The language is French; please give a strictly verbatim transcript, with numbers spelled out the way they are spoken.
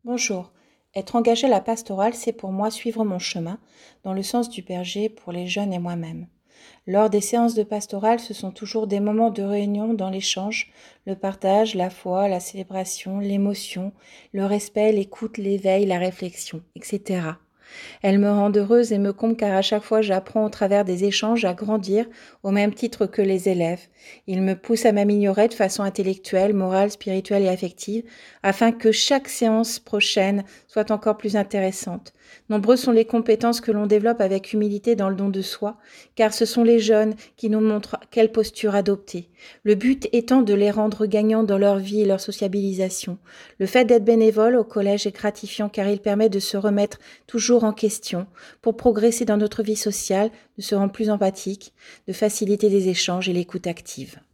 Bonjour. Être engagé à la pastorale, c'est pour moi suivre mon chemin, dans le sens du berger pour les jeunes et moi-même. Lors des séances de pastorale, ce sont toujours des moments de réunion dans l'échange, le partage, la foi, la célébration, l'émotion, le respect, l'écoute, l'éveil, la réflexion, et cetera. Elles me rendent heureuse et me comblent car à chaque fois j'apprends au travers des échanges à grandir au même titre que les élèves. Ils me poussent à m'améliorer de façon intellectuelle, morale, spirituelle et affective afin que chaque séance prochaine soit encore plus intéressante. Nombreuses sont les compétences que l'on développe avec humilité dans le don de soi, car ce sont les jeunes qui nous montrent quelle posture adopter. Le but étant de les rendre gagnants dans leur vie et leur sociabilisation. Le fait d'être bénévole au collège est gratifiant car il permet de se remettre toujours en question pour progresser dans notre vie sociale, de se rendre plus empathique, de faciliter les échanges et l'écoute active.